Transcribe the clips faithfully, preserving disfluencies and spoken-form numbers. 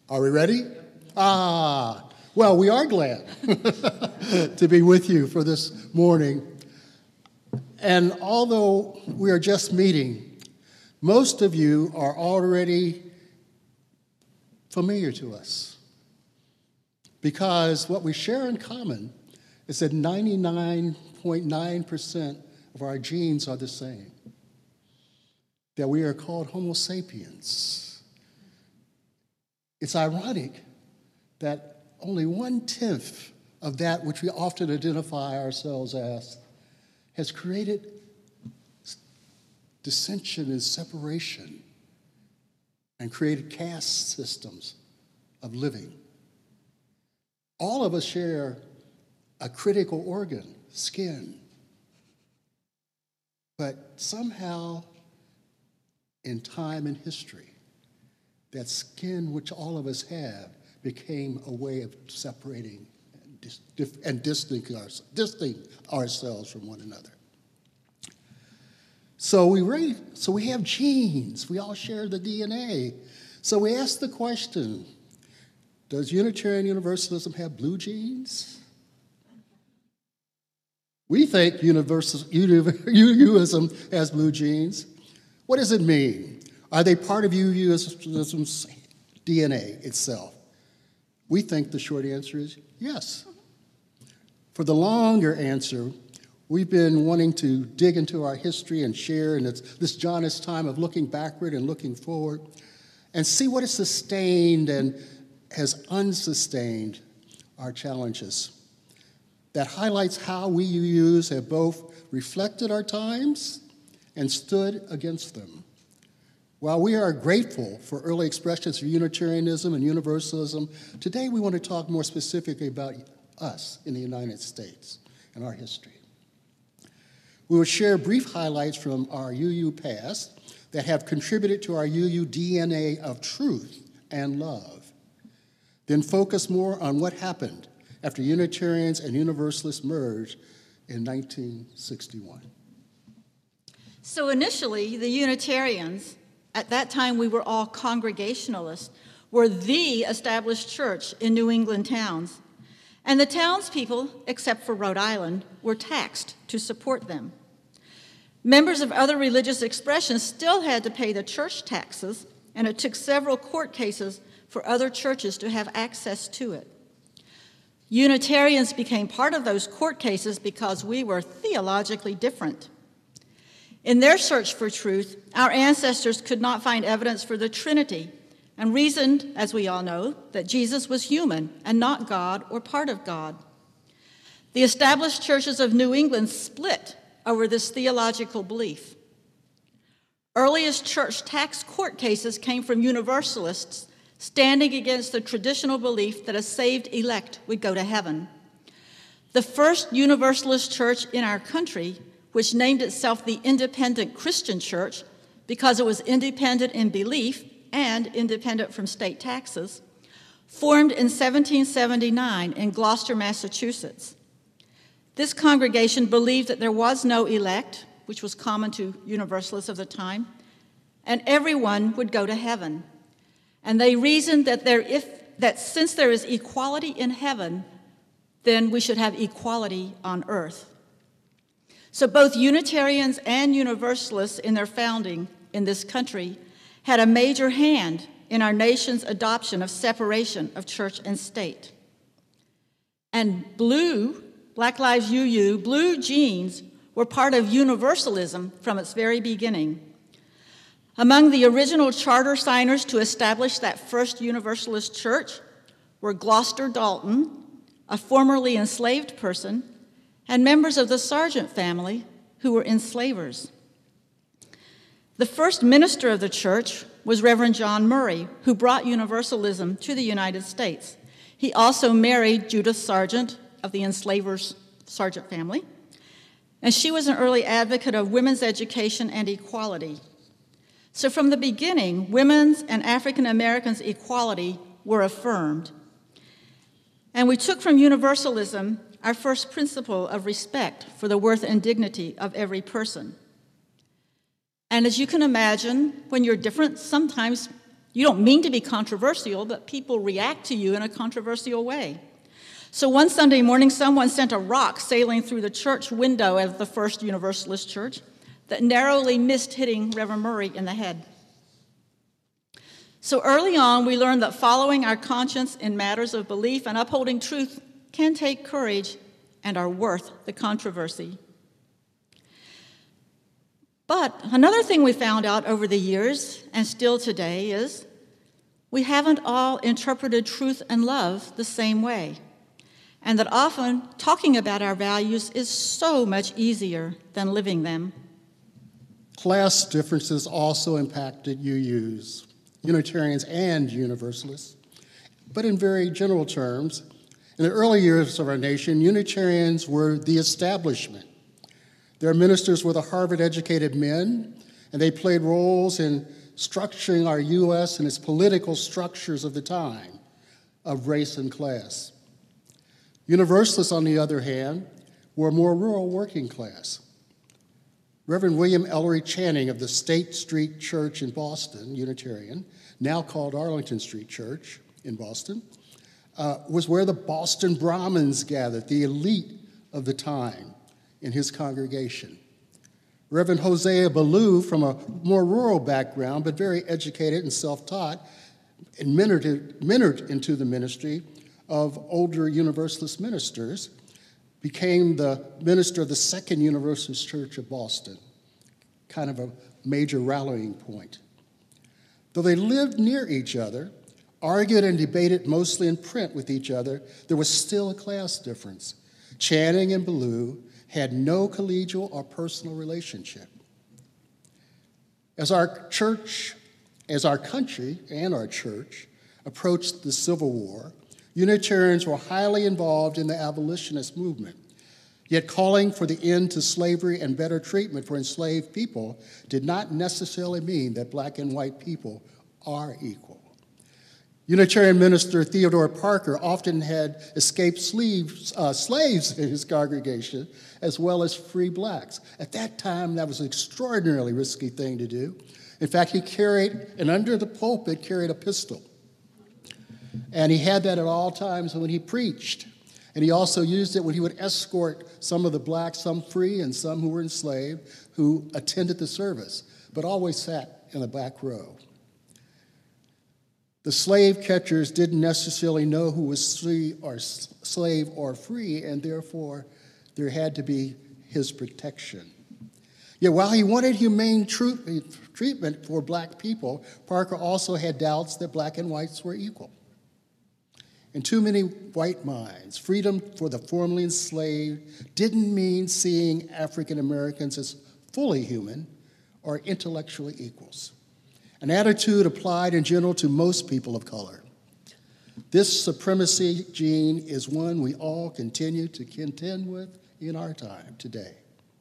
Are we ready? Ah, well, we are glad to be with you for this morning. And although we are just meeting, most of you are already familiar to us, because what we share in common is that ninety-nine point nine percent of our genes are the same, that we are called Homo sapiens. It's ironic that only one-tenth of that which we often identify ourselves as has created dissension and separation and created caste systems of living. All of us share a critical organ, skin. But somehow, in time and history, that skin which all of us have became a way of separating and, dis- and distancing, our, distancing ourselves from one another. So we, re- so we have genes. We all share the D N A. So we ask the question, does Unitarian Universalism have blue genes? We think universal, U U ism has blue genes. What does it mean? Are they part of U U ism's D N A itself? We think the short answer is yes. For the longer answer, we've been wanting to dig into our history and share in this, this jaundiced time of looking backward and looking forward and see what has sustained and has unsustained our challenges. That highlights how we U Us have both reflected our times and stood against them. While we are grateful for early expressions of Unitarianism and Universalism, today we want to talk more specifically about us in the United States and our history. We will share brief highlights from our U U past that have contributed to our U U D N A of truth and love, then focus more on what happened after Unitarians and Universalists merged in nineteen sixty-one. So initially, the Unitarians, at that time we were all Congregationalists, were the established church in New England towns. And the townspeople, except for Rhode Island, were taxed to support them. Members of other religious expressions still had to pay the church taxes, and it took several court cases for other churches to have access to it. Unitarians became part of those court cases because we were theologically different. In their search for truth, our ancestors could not find evidence for the Trinity and reasoned, as we all know, that Jesus was human and not God or part of God. The established churches of New England split over this theological belief. Earliest church tax court cases came from Universalists standing against the traditional belief that a saved elect would go to heaven. The first Universalist church in our country, which named itself the Independent Christian Church because it was independent in belief and independent from state taxes, formed in seventeen seventy-nine in Gloucester, Massachusetts. This congregation believed that there was no elect, which was common to Universalists of the time, and everyone would go to heaven. And they reasoned that, there, if, that since there is equality in heaven, then we should have equality on earth. So both Unitarians and Universalists in their founding in this country had a major hand in our nation's adoption of separation of church and state. And blue, Black Lives U U, blue jeans were part of Universalism from its very beginning. Among the original charter signers to establish that first Universalist church were Gloucester Dalton, a formerly enslaved person, and members of the Sargent family who were enslavers. The first minister of the church was Reverend John Murray, who brought Universalism to the United States. He also married Judith Sargent of the enslavers' Sargent family, and she was an early advocate of women's education and equality. So from the beginning, women's and African Americans' equality were affirmed. And we took from Universalism our first principle of respect for the worth and dignity of every person. And as you can imagine, when you're different, sometimes You don't mean to be controversial, but people react to you in a controversial way. So one Sunday morning, someone sent a rock sailing through the church window of the First Universalist Church that narrowly missed hitting Reverend Murray in the head. So early on, we learned that following our conscience in matters of belief and upholding truth can take courage and are worth the controversy. But another thing we found out over the years, and still today, is we haven't all interpreted truth and love the same way, and that often talking about our values is so much easier than living them. Class differences also impacted U Us, Unitarians and Universalists, but in very general terms. In the early years of our nation, Unitarians were the establishment. Their ministers were the Harvard-educated men, and they played roles in structuring our U S and its political structures of the time of race and class. Universalists, on the other hand, were more rural working class. Reverend William Ellery Channing of the State Street Church in Boston, Unitarian, now called Arlington Street Church in Boston, uh, was where the Boston Brahmins gathered, the elite of the time in his congregation. Reverend Hosea Ballou, from a more rural background, but very educated and self-taught, and mentored, mentored into the ministry of older Universalist ministers, became the minister of the Second Universalist Church of Boston, kind of a major rallying point. Though they lived near each other, argued and debated mostly in print with each other, there was still a class difference. Channing and Ballou had no collegial or personal relationship. As our church, as our country and our church approached the Civil War, Unitarians were highly involved in the abolitionist movement. Yet calling for the end to slavery and better treatment for enslaved people did not necessarily mean that black and white people are equal. Unitarian minister Theodore Parker often had escaped slaves, uh, slaves in his congregation, as well as free blacks. At that time, that was an extraordinarily risky thing to do. In fact, he carried, and under the pulpit, carried a pistol. And he had that at all times when he preached. And he also used it when he would escort some of the blacks, some free and some who were enslaved, who attended the service, but always sat in the back row. The slave catchers didn't necessarily know who was free or slave or free, and therefore there had to be his protection. Yet while he wanted humane treatment for black people, Parker also had doubts that black and whites were equal. In too many white minds, freedom for the formerly enslaved didn't mean seeing African Americans as fully human or intellectually equals, an attitude applied in general to most people of color. This supremacy gene is one we all continue to contend with in our time today.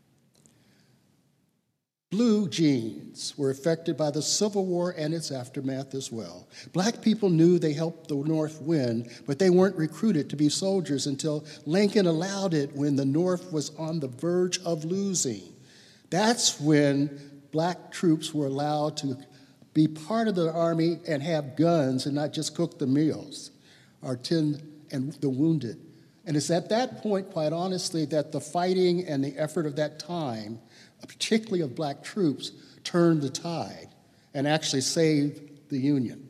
Blue genes were affected by the Civil War and its aftermath as well. Black people knew they helped the North win, but they weren't recruited to be soldiers until Lincoln allowed it when the North was on the verge of losing. That's when black troops were allowed to be part of the army and have guns and not just cook the meals or tend and the wounded. And it's at that point, quite honestly, that the fighting and the effort of that time, particularly of black troops, turned the tide and actually saved the Union.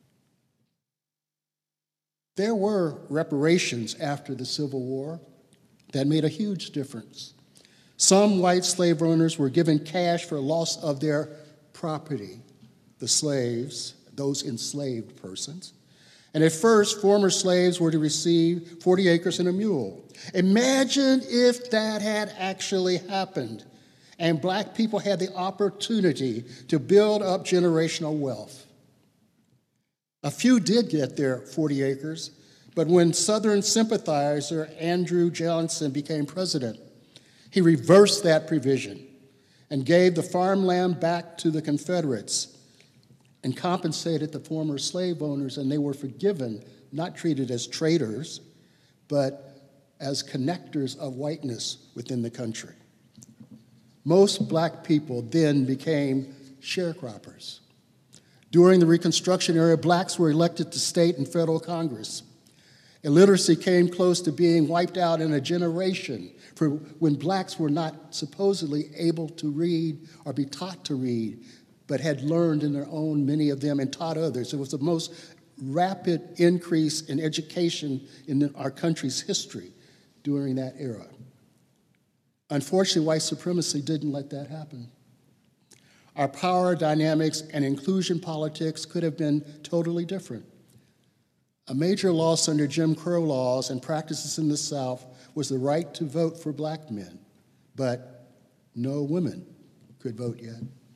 There were reparations after the Civil War that made a huge difference. Some white slave owners were given cash for loss of their property, the slaves, those enslaved persons. And at first, former slaves were to receive forty acres and a mule. Imagine if that had actually happened and black people had the opportunity to build up generational wealth. A few did get their forty acres, but when Southern sympathizer Andrew Johnson became president, he reversed that provision and gave the farmland back to the Confederates and compensated the former slave owners, and they were forgiven, not treated as traitors, but as connectors of whiteness within the country. Most black people then became sharecroppers. During the Reconstruction era, blacks were elected to state and federal Congress. Illiteracy came close to being wiped out in a generation for when blacks were not supposedly able to read or be taught to read, but had learned in their own, many of them, and taught others. It was the most rapid increase in education in our country's history during that era. Unfortunately, white supremacy didn't let that happen. Our power dynamics and inclusion politics could have been totally different. A major loss under Jim Crow laws and practices in the South was the right to vote for black men, but no women could vote yet.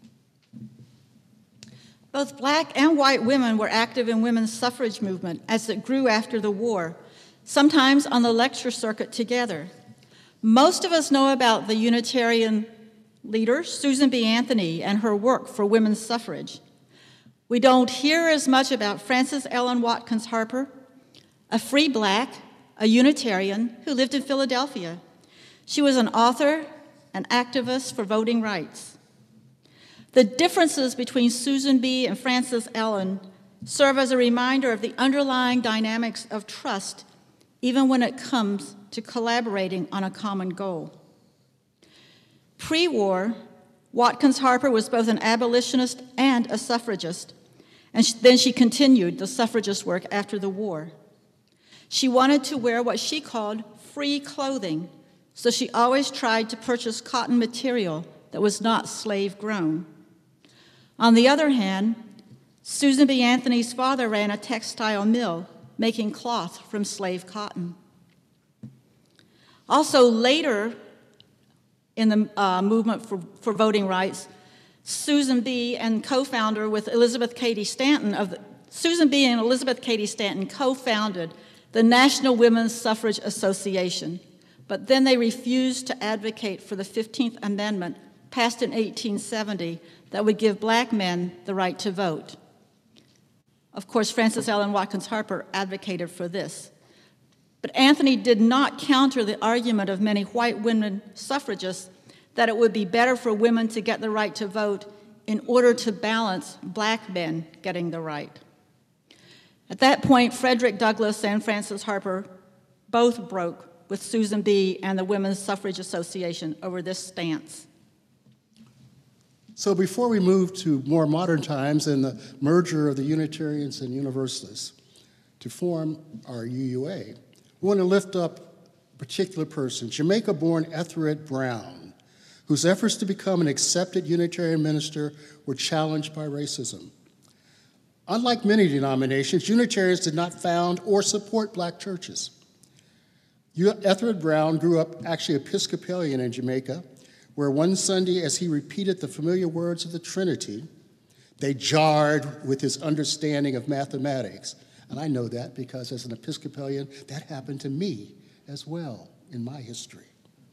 Both black and white women were active in women's suffrage movement as it grew after the war, sometimes on the lecture circuit together. Most of us know about the Unitarian leader, Susan B. Anthony, and her work for women's suffrage. We don't hear as much about Frances Ellen Watkins Harper, a free black, a Unitarian who lived in Philadelphia. She was an author, an activist for voting rights. The differences between Susan B. and Frances Ellen serve as a reminder of the underlying dynamics of trust, even when it comes to collaborating on a common goal. Pre-war, Watkins Harper was both an abolitionist and a suffragist, and then she continued the suffragist work after the war. She wanted to wear what she called free clothing, so she always tried to purchase cotton material that was not slave-grown. On the other hand, Susan B. Anthony's father ran a textile mill, making cloth from slave cotton. Also later in the uh, movement for, for voting rights, Susan B. and co-founder with Elizabeth Cady Stanton of the, Susan B. and Elizabeth Cady Stanton co-founded the National Women's Suffrage Association, but then they refused to advocate for the fifteenth Amendment passed in eighteen seventy that would give black men the right to vote. Of course, Frances Ellen Watkins Harper advocated for this. But Anthony did not counter the argument of many white women suffragists that it would be better for women to get the right to vote in order to balance black men getting the right. At that point, Frederick Douglass and Frances Harper both broke with Susan B. and the Women's Suffrage Association over this stance. So before we move to more modern times and the merger of the Unitarians and Universalists to form our U U A, we want to lift up a particular person, Jamaica-born Ethered Brown, whose efforts to become an accepted Unitarian minister were challenged by racism. Unlike many denominations, Unitarians did not found or support black churches. Ethered Brown grew up actually Episcopalian in Jamaica, where one Sunday, as he repeated the familiar words of the Trinity, they jarred with his understanding of mathematics. And I know that because as an Episcopalian, that happened to me as well in my history.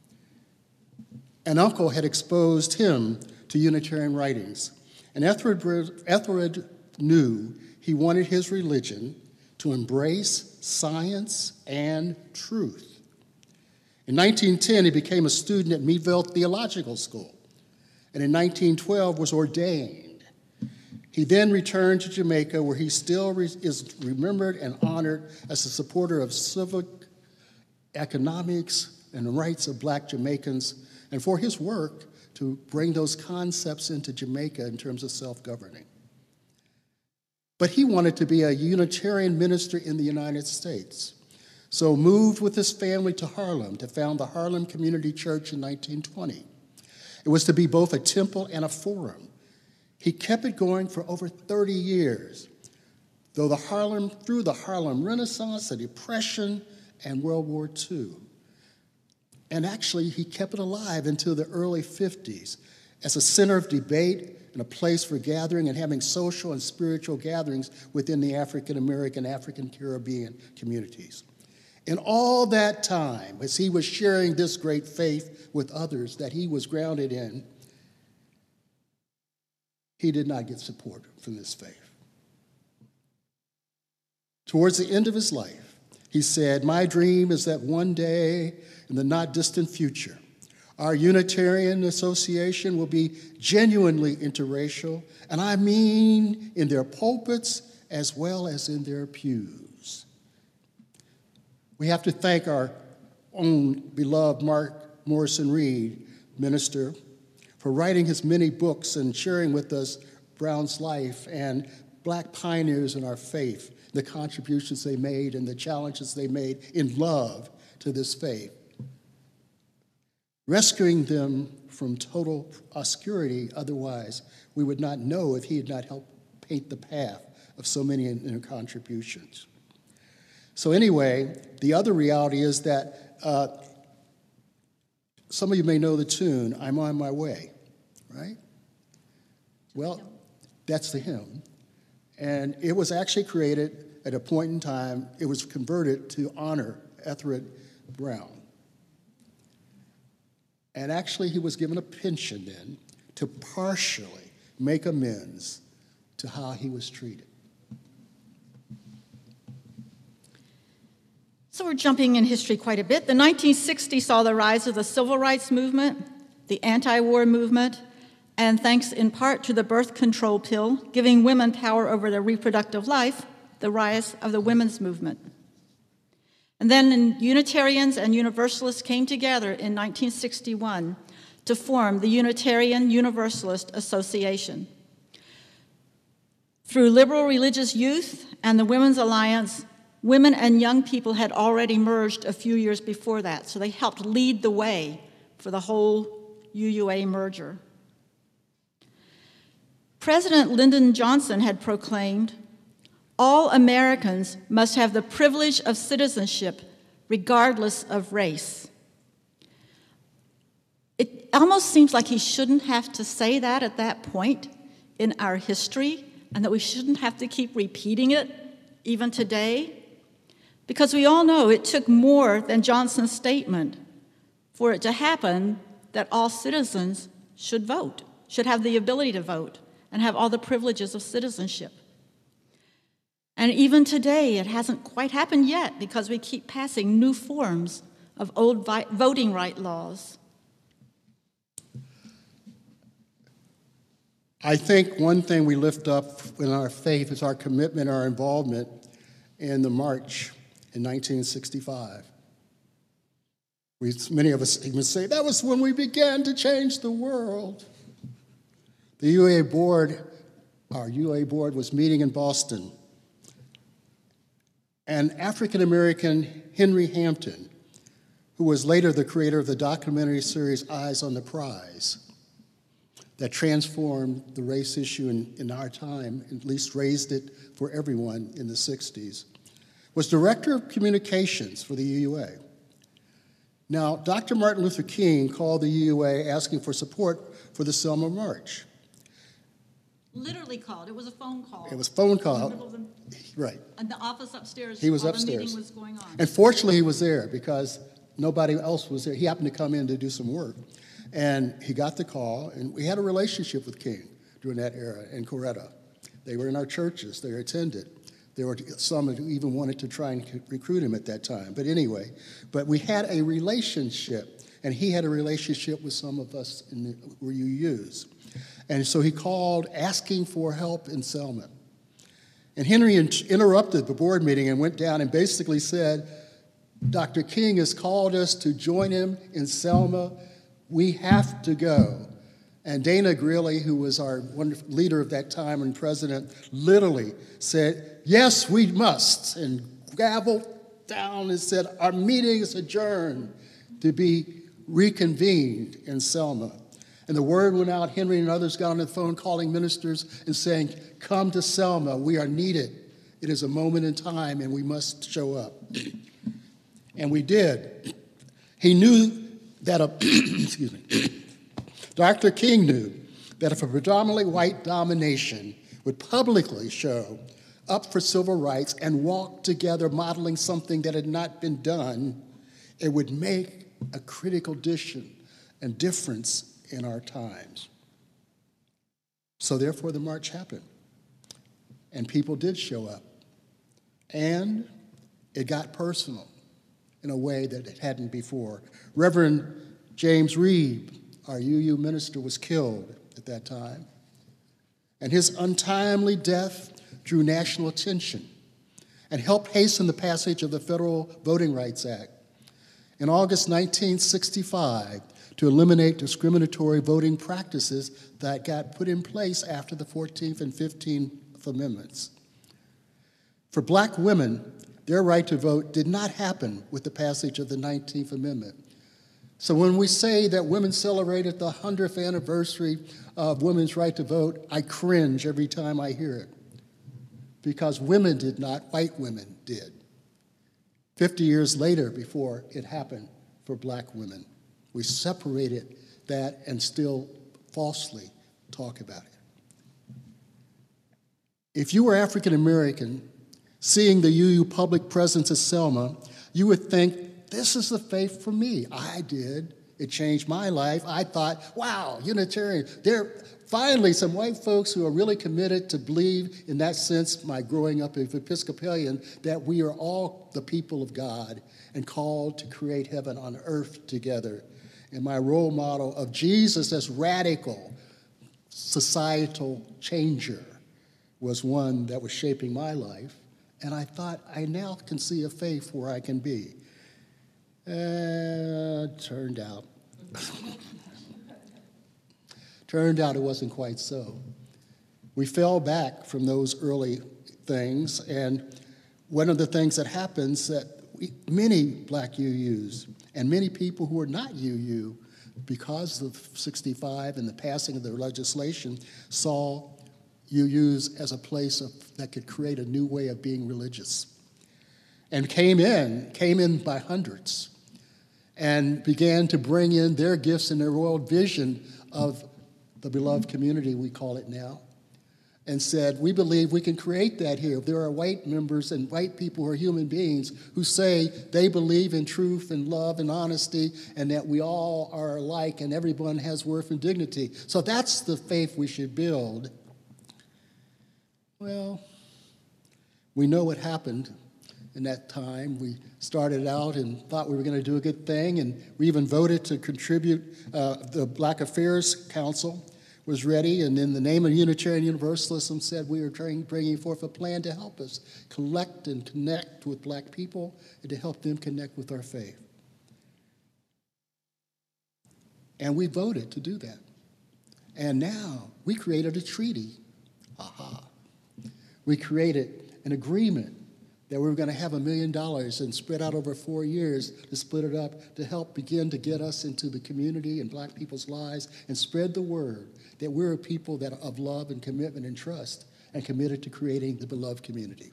An uncle had exposed him to Unitarian writings, and Ethered, Ethered knew he wanted his religion to embrace science and truth. In nineteen ten, he became a student at Meadville Theological School, and in nineteen twelve was ordained. He then returned to Jamaica, where he still re- is remembered and honored as a supporter of civic, economics, and the rights of black Jamaicans, and for his work to bring those concepts into Jamaica in terms of self-governing. But he wanted to be a Unitarian minister in the United States, so moved with his family to Harlem to found the Harlem Community Church in nineteen twenty. It was to be both a temple and a forum. He kept it going for over thirty years, though the Harlem, through the Harlem Renaissance, the Depression, and World War Two. And actually, he kept it alive until the early fifties as a center of debate and a place for gathering and having social and spiritual gatherings within the African American, African Caribbean communities. In all that time, as he was sharing this great faith with others that he was grounded in, he did not get support from this faith. Towards the end of his life, he said, "My dream is that one day in the not distant future, Our Unitarian Association will be genuinely interracial, and I mean in their pulpits as well as in their pews. We have to thank our own beloved Mark Morrison Reed, minister, for writing his many books and sharing with us Brown's life and Black pioneers in our faith, the contributions they made and the challenges they made in love to this faith, rescuing them from total obscurity. Otherwise, we would not know if he had not helped paint the path of so many in their contributions. So anyway, the other reality is that uh, some of you may know the tune, I'm on my way, right? Well, that's the hymn. And it was actually created at a point in time, it was converted to honor Etheridge Brown. And actually, he was given a pension then to partially make amends to how he was treated. So we're jumping in history quite a bit. The nineteen sixties saw the rise of the civil rights movement, the anti-war movement, and thanks in part to the birth control pill, giving women power over their reproductive life, the rise of the women's movement. And then Unitarians and Universalists came together in nineteen sixty-one to form the Unitarian Universalist Association. Through Liberal Religious Youth and the Women's Alliance, women and young people had already merged a few years before that, so they helped lead the way for the whole U U A merger. President Lyndon Johnson had proclaimed, all Americans must have the privilege of citizenship regardless of race. It almost seems like he shouldn't have to say that at that point in our history, and that we shouldn't have to keep repeating it even today, because we all know it took more than Johnson's statement for it to happen that all citizens should vote, should have the ability to vote, and have all the privileges of citizenship. And even today, it hasn't quite happened yet because we keep passing new forms of old vi- voting right laws. I think one thing we lift up in our faith is our commitment, our involvement in the march in nineteen sixty-five. We, many of us even say, that was when we began to change the world. The U A board, our U A board was meeting in Boston, and African-American Henry Hampton, who was later the creator of the documentary series Eyes on the Prize, that transformed the race issue in, in our time, at least raised it for everyone in the sixties, was director of communications for the U U A. Now, Doctor Martin Luther King called the U U A asking for support for the Selma March. Literally called. It was a phone call. It was a phone call. In the middle of the, right. in the office upstairs. He was while upstairs. The meeting was going on. And fortunately, he was there because nobody else was there. He happened to come in to do some work. And he got the call, and we had a relationship with King during that era in Coretta. They were in our churches. They attended. There were some who even wanted to try and recruit him at that time. But anyway, but we had a relationship, and he had a relationship with some of us in the, where you use. And so he called asking for help in Selma. And Henry in- interrupted the board meeting and went down and basically said, Doctor King has called us to join him in Selma. We have to go. And Dana Greeley, who was our wonderful leader of that time and president, literally said, yes, we must, and gavelled down and said, our meeting is adjourned to be reconvened in Selma. And the word went out. Henry and others got on the phone calling ministers and saying, come to Selma. We are needed. It is a moment in time, and we must show up. And we did. He knew that a, excuse me, Doctor King knew that if a predominantly white domination would publicly show up for civil rights and walk together modeling something that had not been done, it would make a critical addition and difference in our times. So therefore the march happened, and people did show up, and it got personal in a way that it hadn't before. Reverend James Reeb, our U U minister, was killed at that time, and his untimely death drew national attention and helped hasten the passage of the Federal Voting Rights Act in August nineteen sixty-five to eliminate discriminatory voting practices that got put in place after the fourteenth and fifteenth Amendments. For black women, their right to vote did not happen with the passage of the nineteenth Amendment. So when we say that women celebrated the hundredth anniversary of women's right to vote, I cringe every time I hear it, because women did not, white women did. fifty years later, before it happened for black women, we separated that and still falsely talk about it. If you were African American, seeing the U U public presence at Selma, you would think, this is the faith for me. I did. It changed my life. I thought, wow, Unitarian. There are finally some white folks who are really committed to believe, in that sense, my growing up as Episcopalian, that we are all the people of God and called to create heaven on earth together. And my role model of Jesus as radical societal changer was one that was shaping my life. And I thought, I now can see a faith where I can be. Uh, turned out, turned out it wasn't quite so. We fell back from those early things, and one of the things that happens that we, many black U Us and many people who are not U U, because of sixty-five and the passing of the legislation, saw U Us as a place of, that could create a new way of being religious, and came in, came in by hundreds, and began to bring in their gifts and their world vision of the beloved community, we call it now, and said, we believe we can create that here. There are white members and white people who are human beings who say they believe in truth and love and honesty and that we all are alike and everyone has worth and dignity. So that's the faith we should build. Well, we know what happened in that time. We started out and thought we were going to do a good thing, and we even voted to contribute. Uh, the Black Affairs Council was ready, and in the name of Unitarian Universalism said we were trying, bringing forth a plan to help us collect and connect with black people and to help them connect with our faith. And we voted to do that. And now we created a treaty. Aha. We created an agreement that we were going to have a million dollars and spread out over four years to split it up to help begin to get us into the community and black people's lives and spread the word that we're a people that are of love and commitment and trust and committed to creating the beloved community.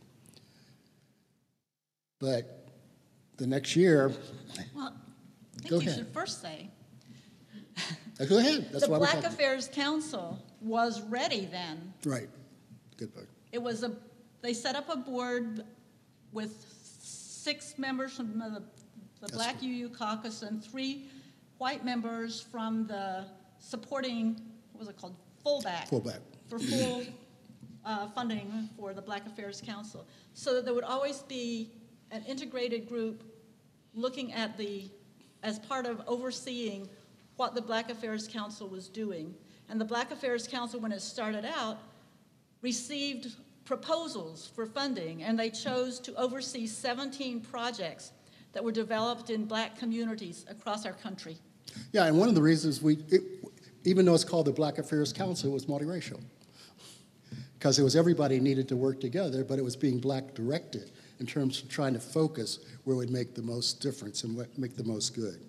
But the next year, Well, I think Go you ahead. should first say, uh, go ahead. That's the why we're Black talking. Affairs Council was ready then. Right. Good part. It was a, they set up a board with six members from the, the Black right. U U caucus and three white members from the supporting, what was it called, fullback. Fullback. For full uh, funding for the Black Affairs Council. So that there would always be an integrated group looking at the, as part of overseeing what the Black Affairs Council was doing. And the Black Affairs Council, when it started out, received proposals for funding, and they chose to oversee seventeen projects that were developed in black communities across our country. Yeah, and one of the reasons we, it, even though it's called the Black Affairs Council, it was multiracial. Because it was everybody needed to work together, but it was being black directed in terms of trying to focus where it would make the most difference and what make the most good.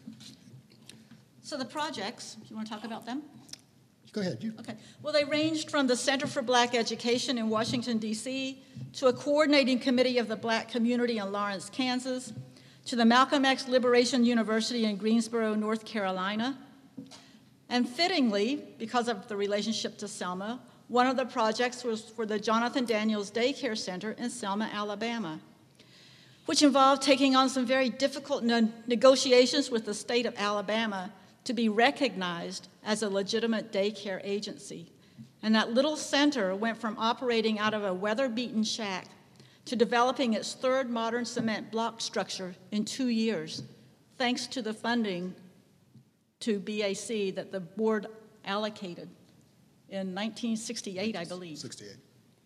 So the projects, do you want to talk about them? Go ahead. You. Okay. Well, they ranged from the Center for Black Education in Washington, D C, to a coordinating committee of the black community in Lawrence, Kansas, to the Malcolm X Liberation University in Greensboro, North Carolina. And fittingly, because of the relationship to Selma, one of the projects was for the Jonathan Daniels Daycare Center in Selma, Alabama, which involved taking on some very difficult ne- negotiations with the state of Alabama to be recognized as a legitimate daycare agency. And that little center went from operating out of a weather-beaten shack to developing its third modern cement block structure in two years, thanks to the funding to B A C that the board allocated in nineteen sixty-eight, I believe. sixty-eight.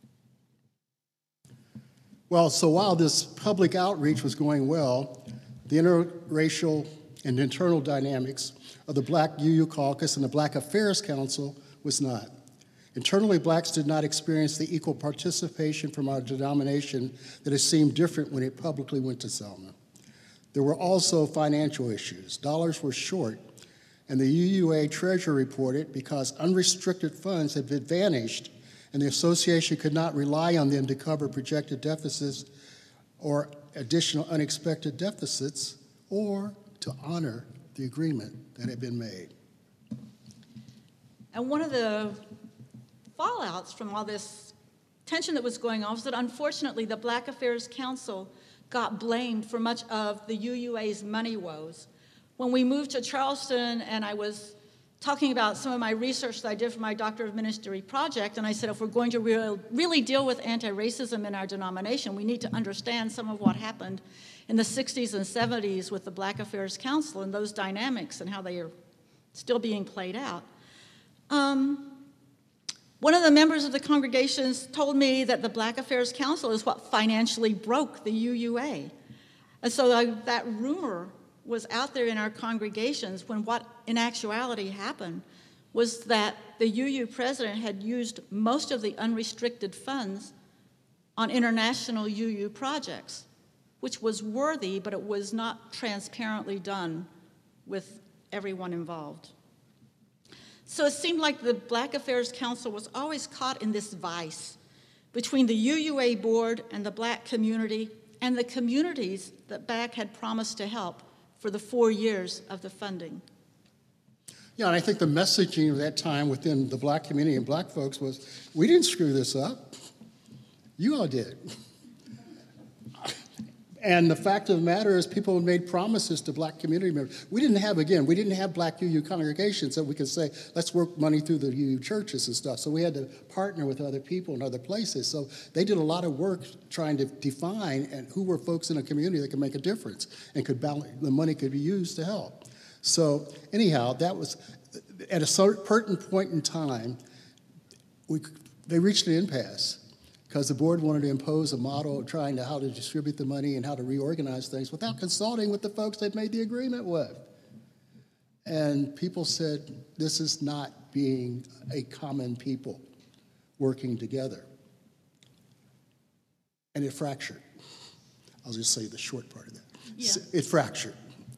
Well, so while this public outreach was going well, the interracial and internal dynamics of the Black U U Caucus and the Black Affairs Council was not. Internally, blacks did not experience the equal participation from our denomination that has seemed different when it publicly went to Selma. There were also financial issues. Dollars were short, and the U U A treasurer reported because unrestricted funds had been vanished and the association could not rely on them to cover projected deficits or additional unexpected deficits or to honor the agreement that had been made. And one of the fallouts from all this tension that was going on was that unfortunately the Black Affairs Council got blamed for much of the U U A's money woes. When we moved to Charleston and I was talking about some of my research that I did for my Doctor of Ministry project, and I said if we're going to real, really deal with anti-racism in our denomination, we need to understand some of what happened in the sixties and seventies with the Black Affairs Council and those dynamics and how they are still being played out. Um, One of the members of the congregations told me that the Black Affairs Council is what financially broke the U U A. And so I, that rumor was out there in our congregations when what in actuality happened was that the U U president had used most of the unrestricted funds on international U U projects, which was worthy, but it was not transparently done with everyone involved. So it seemed like the Black Affairs Council was always caught in this vice between the U U A board and the black community and the communities that B A C had promised to help for the four years of the funding. Yeah, and I think the messaging of that time within the black community and black folks was, we didn't screw this up. You all did. And the fact of the matter is people made promises to black community members. We didn't have, again, we didn't have black U U congregations that we could say, let's work money through the U U churches and stuff. So we had to partner with other people in other places. So they did a lot of work trying to define and who were folks in a community that could make a difference and could balance, the money could be used to help. So anyhow, that was, at a certain point in time, we, they reached an impasse, because the board wanted to impose a model of trying to how to distribute the money and how to reorganize things without consulting with the folks they'd made the agreement with. And people said, this is not being a common people working together. And it fractured. I'll just say the short part of that. Yeah. It fractured.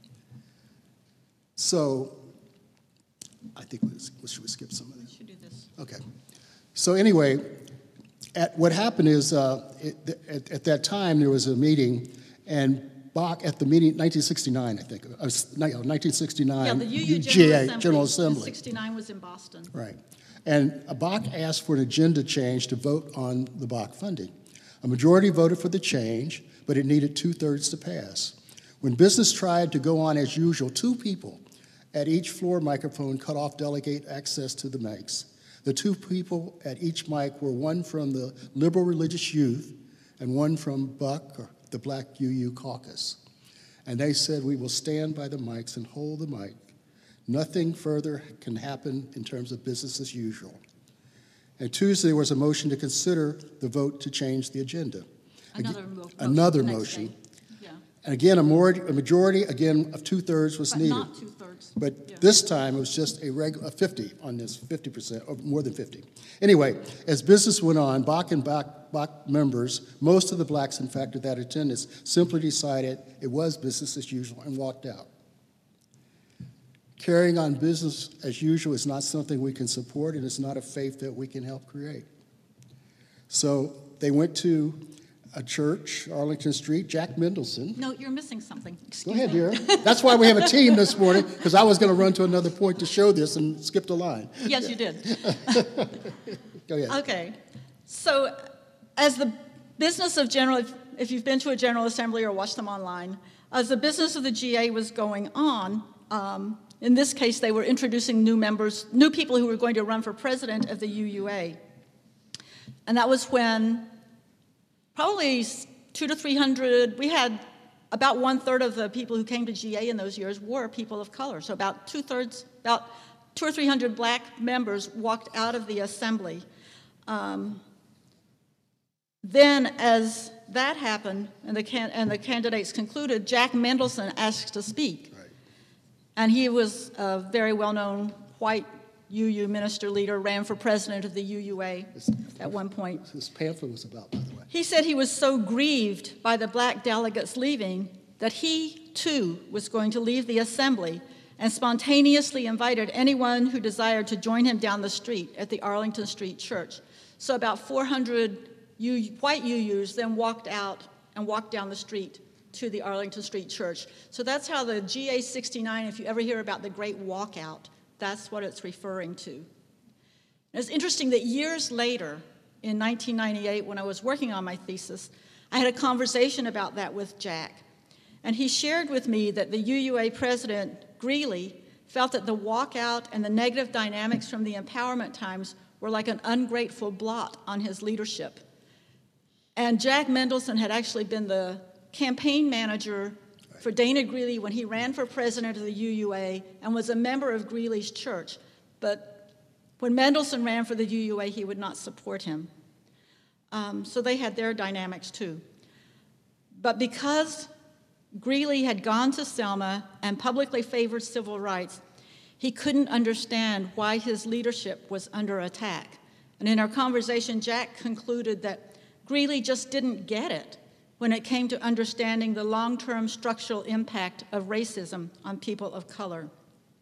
So I think, we, should we skip some of this? We should do this. Okay. So anyway, At, what happened is, uh, it, at, at that time, there was a meeting, and Bach, at the meeting, nineteen sixty-nine, I think, uh, no, nineteen sixty-nine, Yeah, the U U G A, General Assembly, General Assembly. sixty-nine was in Boston. Right. And Bach asked for an agenda change to vote on the Bach funding. A majority voted for the change, but it needed two-thirds to pass. When business tried to go on as usual, two people at each floor microphone cut off delegate access to the mics. The two people at each mic were one from the Liberal Religious Youth and one from Buck, or the Black U U Caucus. And they said, we will stand by the mics and hold the mic. Nothing further can happen in terms of business as usual. And Tuesday, there was a motion to consider the vote to change the agenda. Another mo- Another motion. motion. Day. Yeah. And again, a, more, a majority, again, of two-thirds was But needed. not two-thirds. But Yeah. this time, it was just a regular fifty on this, fifty percent, or more than fifty. Anyway, as business went on, Bach and Bach, Bach members, most of the blacks, in fact, of that attendance, simply decided it was business as usual and walked out. Carrying on business as usual is not something we can support, and it's not a faith that we can help create. So they went to a church, Arlington Street, Jack Mendelson. No, you're missing something. Go Excuse ahead, me. dear. That's why we have a team this morning, because I was going to run to another point to show this and skipped a line. Yes, you did. Go ahead. Okay. So as the business of General, if, if you've been to a General Assembly or watched them online, as the business of the G A was going on, um, in this case, they were introducing new members, new people who were going to run for president of the U U A. And that was when probably two to three hundred, we had about one-third of the people who came to G A in those years were people of color. So about two-thirds, about two or three hundred black members walked out of the assembly. Um, then as that happened and the, can and the candidates concluded, Jack Mendelson asked to speak. Right. And he was a very well-known white U U minister leader, ran for president of the U U A at one point. This pamphlet was about, by the way. He said he was so grieved by the black delegates leaving that he, too, was going to leave the assembly and spontaneously invited anyone who desired to join him down the street at the Arlington Street Church. So about four hundred U white U Us then walked out and walked down the street to the Arlington Street Church. So that's how the G A sixty-nine, if you ever hear about the Great Walkout, that's what it's referring to. And it's interesting that years later, in nineteen ninety-eight, when I was working on my thesis, I had a conversation about that with Jack. And he shared with me that the U U A president, Greeley, felt that the walkout and the negative dynamics from the empowerment times were like an ungrateful blot on his leadership. And Jack Mendelson had actually been the campaign manager for Dana Greeley when he ran for president of the U U A and was a member of Greeley's church. But when Mendelson ran for the U U A, he would not support him. Um, so they had their dynamics too. But because Greeley had gone to Selma and publicly favored civil rights, he couldn't understand why his leadership was under attack. And in our conversation, Jack concluded that Greeley just didn't get it when it came to understanding the long-term structural impact of racism on people of color.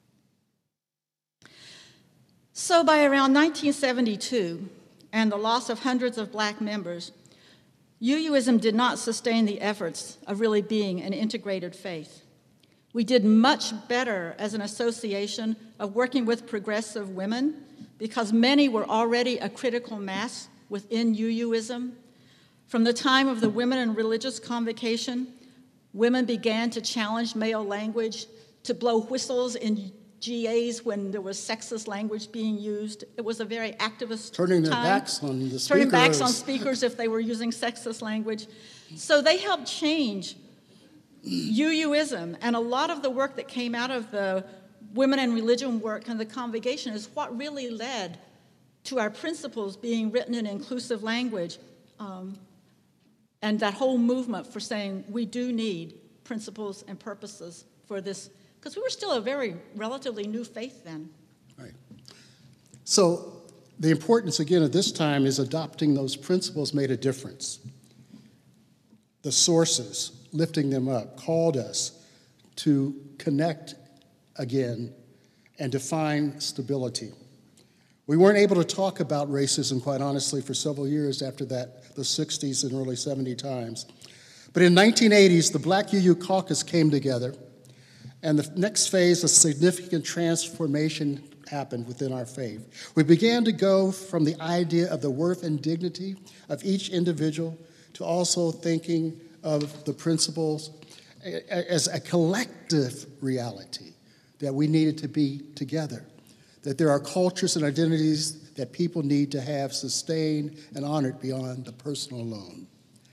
So by around nineteen seventy-two, and the loss of hundreds of black members, UUism did not sustain the efforts of really being an integrated faith. We did much better as an association of working with progressive women because many were already a critical mass within UUism. From the time of the Women in Religious Convocation, women began to challenge male language, to blow whistles in G As when there was sexist language being used. It was a very activist Turning their time. backs on the speakers. Turning backs on speakers if they were using sexist language. So they helped change UUism, and a lot of the work that came out of the women in religion work and the convocation is what really led to our principles being written in inclusive language. Um, And that whole movement for saying we do need principles and purposes for this, because we were still a very relatively new faith then. Right. So the importance, again, at this time is adopting those principles made a difference. The sources, lifting them up, called us to connect again and to find stability. We weren't able to talk about racism, quite honestly, for several years after that, the sixties and early seventies times. But in nineteen eighties, the Black U U Caucus came together, and the next phase of significant transformation happened within our faith. We began to go from the idea of the worth and dignity of each individual to also thinking of the principles as a collective reality that we needed to be together. That there are cultures and identities that people need to have sustained and honored beyond the personal alone.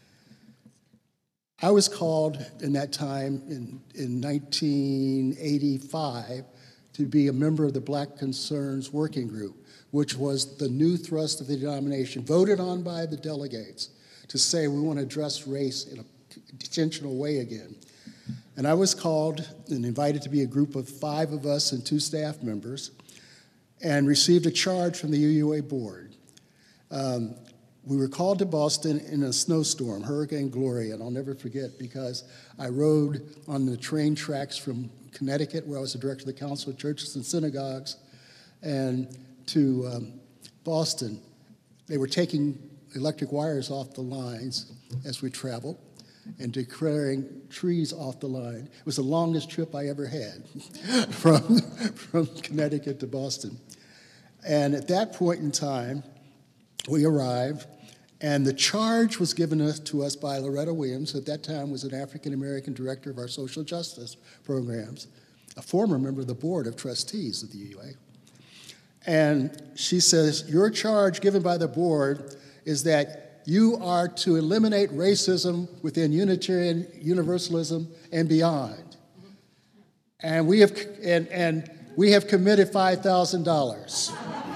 I was called in that time, in, in nineteen eighty-five, to be a member of the Black Concerns Working Group, which was the new thrust of the denomination, voted on by the delegates to say we want to address race in a intentional way again. And I was called and invited to be a group of five of us and two staff members, and received a charge from the U U A board. Um, we were called to Boston in a snowstorm, Hurricane Gloria, and I'll never forget because I rode on the train tracks from Connecticut, where I was the director of the Council of Churches and Synagogues, and to um, Boston. They were taking electric wires off the lines as we traveled and declaring trees off the line. It was the longest trip I ever had from, from Connecticut to Boston. And at that point in time, we arrived, and the charge was given us, to us by Loretta Williams, who at that time was an African-American director of our social justice programs, a former member of the board of trustees of the U U A. And she says, your charge given by the board is that you are to eliminate racism within Unitarian Universalism and beyond. And we have, and, and we have committed five thousand dollars.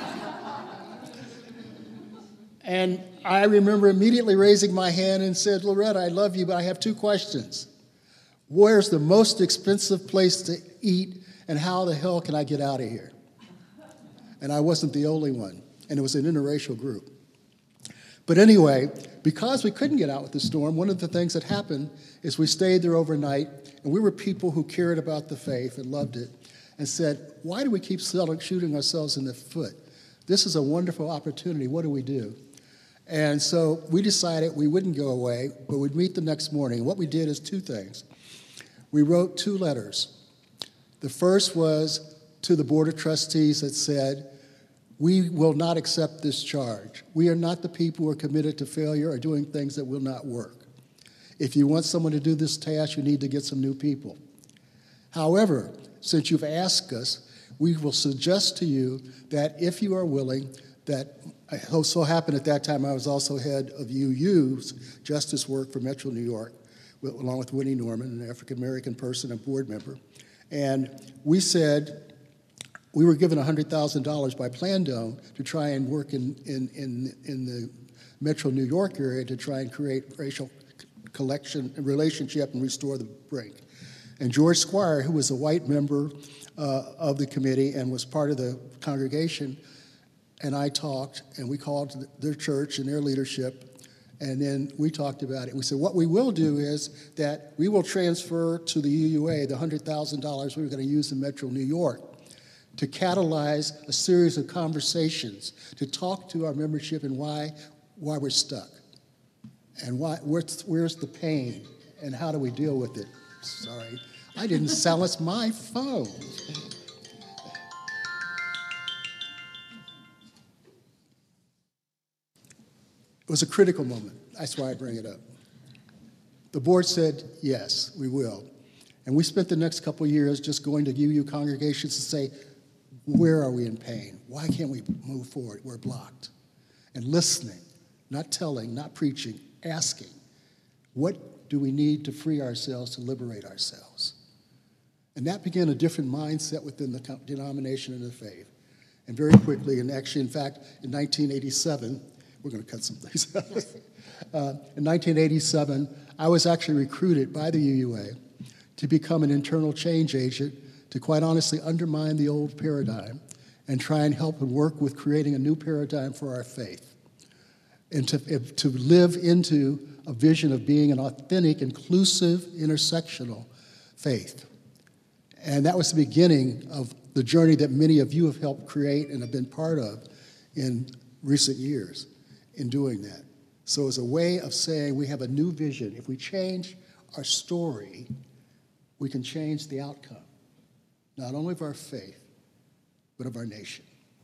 And I remember immediately raising my hand and said, Loretta, I love you, but I have two questions. Where's the most expensive place to eat, and how the hell can I get out of here? And I wasn't the only one, and it was an interracial group. But anyway, because we couldn't get out with the storm, one of the things that happened is we stayed there overnight, and we were people who cared about the faith and loved it, and said, why do we keep shooting ourselves in the foot? This is a wonderful opportunity. What do we do? And so we decided we wouldn't go away, but we'd meet the next morning. What we did is two things. We wrote two letters. The first was to the Board of Trustees that said, we will not accept this charge. We are not the people who are committed to failure or doing things that will not work. If you want someone to do this task, you need to get some new people. However, since you've asked us, we will suggest to you that if you are willing, that it so happened at that time I was also head of U U's justice work for Metro New York, along with Winnie Norman, an African-American person and board member. And we said, we were given one hundred thousand dollars by Plandome to try and work in, in, in, in the Metro New York area to try and create racial collection and relationship and restore the brink. And George Squire, who was a white member uh, of the committee and was part of the congregation, and I talked, and we called their church and their leadership, and then we talked about it. We said, what we will do is that we will transfer to the U U A the one hundred thousand dollars we were going to use in Metro New York to catalyze a series of conversations, to talk to our membership and why, why we're stuck, and why, where's, where's the pain, and how do we deal with it. Sorry, I didn't silence my phone. It was a critical moment. That's why I bring it up. The board said, yes, we will. And we spent the next couple of years just going to U U congregations to say, where are we in pain? Why can't we move forward? We're blocked. And listening, not telling, not preaching, asking, what do we need to free ourselves, to liberate ourselves? And that began a different mindset within the denomination and the faith. And very quickly, and actually, in fact, in nineteen eighty-seven, we're going to cut some things out. uh, in nineteen eighty-seven, I was actually recruited by the U U A to become an internal change agent to quite honestly undermine the old paradigm and try and help and work with creating a new paradigm for our faith, and to, to live into a vision of being an authentic, inclusive, intersectional faith. And that was the beginning of the journey that many of you have helped create and have been part of in recent years in doing that. So it's a way of saying we have a new vision. If we change our story, we can change the outcome, not only of our faith, but of our nation.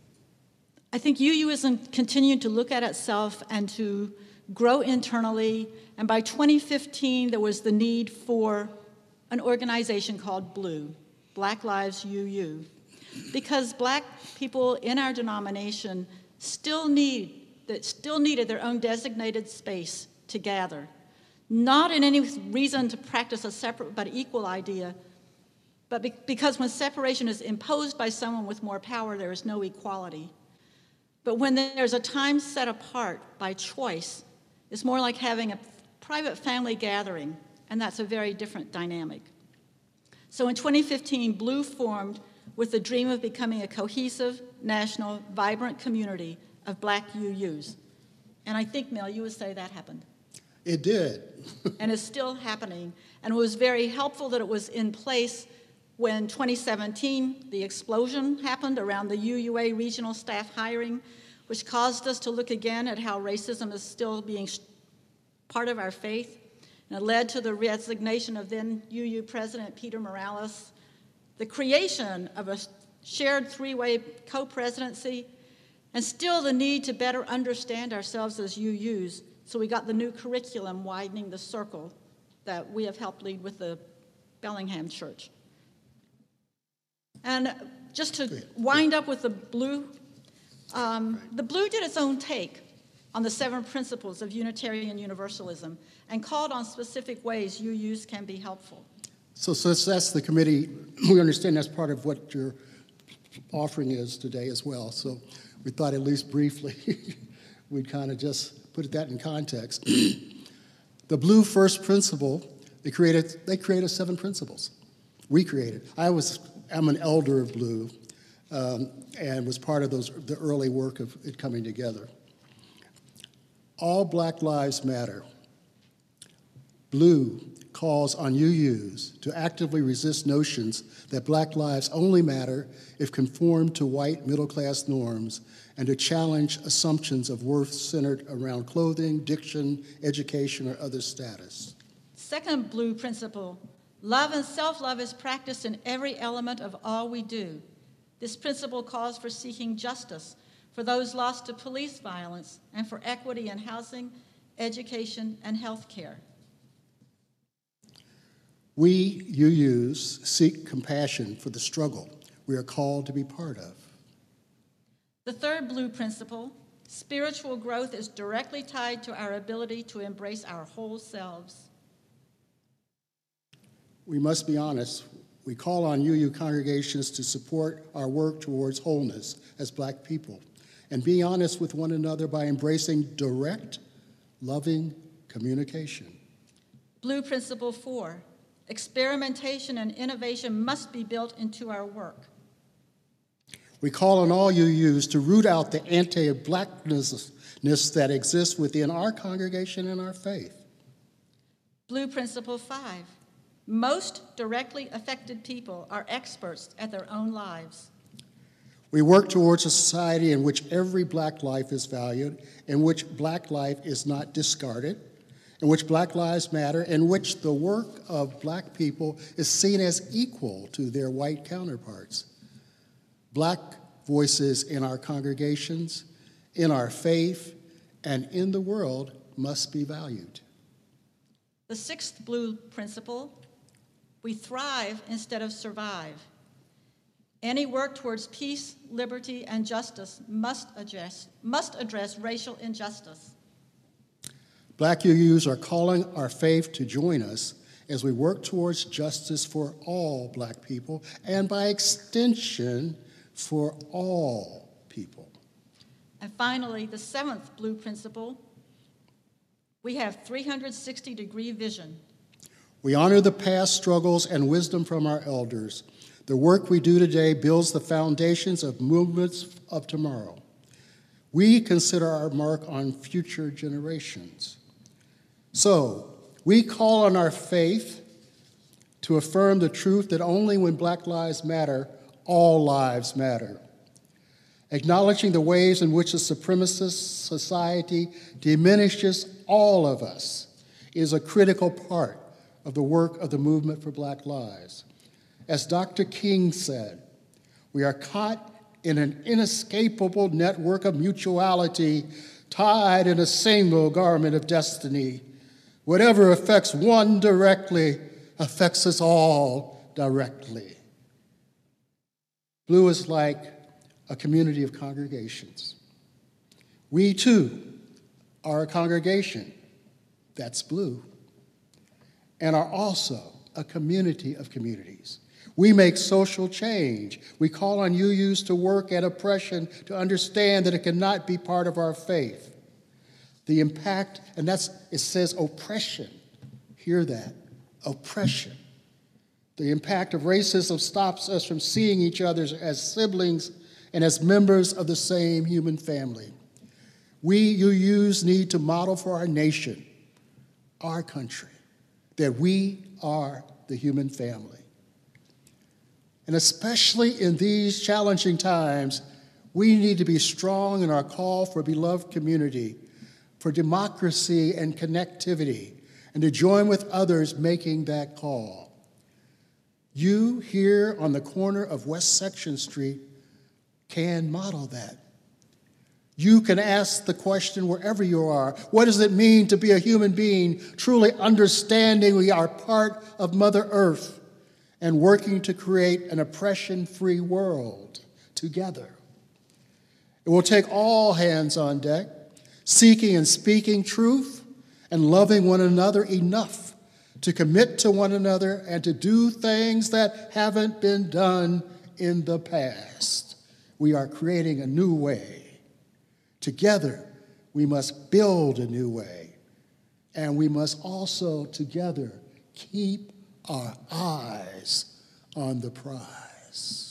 I think U U is continuing to look at itself and to grow internally. And by twenty fifteen, there was the need for an organization called BLUE, Black Lives U U, because black people in our denomination still need that still needed their own designated space to gather, not in any reason to practice a separate but equal idea, but be because when separation is imposed by someone with more power, there is no equality. But when there's a time set apart by choice, it's more like having a private family gathering, and that's a very different dynamic. So in twenty fifteen, BLUE formed with the dream of becoming a cohesive, national, vibrant community of black U Us. And I think, Mel, you would say that happened. It did. And it's still happening. And it was very helpful that it was in place when twenty seventeen, the explosion happened around the U U A regional staff hiring, which caused us to look again at how racism is still being part of our faith. And it led to the resignation of then U U President Peter Morales, the creation of a shared three-way co-presidency, and still the need to better understand ourselves as U Us. So we got the new curriculum, Widening the Circle, that we have helped lead with the Bellingham Church. And just to wind up with the BLUE, um, the BLUE did its own take on the seven principles of Unitarian Universalism and called on specific ways U Us can be helpful. So since that's the committee, we understand that's part of what your offering is today as well. So we thought at least briefly we'd kind of just put that in context. The Blue First Principle, they created, they created seven principles. We created. I was, I'm an elder of Blue um, and was part of those, the early work of it coming together. All Black Lives Matter. Blue calls on U Us to actively resist notions that Black lives only matter if conformed to white middle-class norms and to challenge assumptions of worth centered around clothing, diction, education, or other status. Second Blue principle, love and self-love is practiced in every element of all we do. This principle calls for seeking justice for those lost to police violence and for equity in housing, education, and health care. We, U Us, seek compassion for the struggle we are called to be part of. The third Blue principle, spiritual growth is directly tied to our ability to embrace our whole selves. We must be honest. We call on U U congregations to support our work towards wholeness as Black people and be honest with one another by embracing direct, loving communication. Blue principle four, experimentation and innovation must be built into our work. We call on all U Us to root out the anti-Blackness that exists within our congregation and our faith. Blue principle five, most directly affected people are experts at their own lives. We work towards a society in which every Black life is valued, in which Black life is not discarded, in which Black lives matter, in which the work of Black people is seen as equal to their white counterparts. Black voices in our congregations, in our faith, and in the world must be valued. The sixth Blue principle, we thrive instead of survive. Any work towards peace, liberty, and justice must address, must address racial injustice. Black U Us are calling our faith to join us as we work towards justice for all Black people and, by extension, for all people. And finally, the seventh Blue principle, we have three hundred sixty degree vision. We honor the past struggles and wisdom from our elders. The work we do today builds the foundations of movements of tomorrow. We consider our mark on future generations. So, we call on our faith to affirm the truth that only when Black lives matter, all lives matter. Acknowledging the ways in which a supremacist society diminishes all of us is a critical part of the work of the Movement for Black Lives. As Doctor King said, we are caught in an inescapable network of mutuality, tied in a single garment of destiny. Whatever affects one directly affects us all directly. Blue is like a community of congregations. We, too, are a congregation, that's Blue, and are also a community of communities. We make social change. We call on U Us to work at oppression, to understand that it cannot be part of our faith. The impact, and that's, it says oppression. Hear that, oppression. The impact of racism stops us from seeing each other as siblings and as members of the same human family. We, U Us, need to model for our nation, our country, that we are the human family. And especially in these challenging times, we need to be strong in our call for beloved community, for democracy and connectivity, and to join with others making that call. You here on the corner of West Section Street can model that. You can ask the question wherever you are, what does it mean to be a human being, truly understanding we are part of Mother Earth and working to create an oppression-free world together? It will take all hands on deck. seeking and speaking truth, and loving one another enough to commit to one another and to do things that haven't been done in the past. We are creating a new way. Together, we must build a new way. And we must also together keep our eyes on the prize.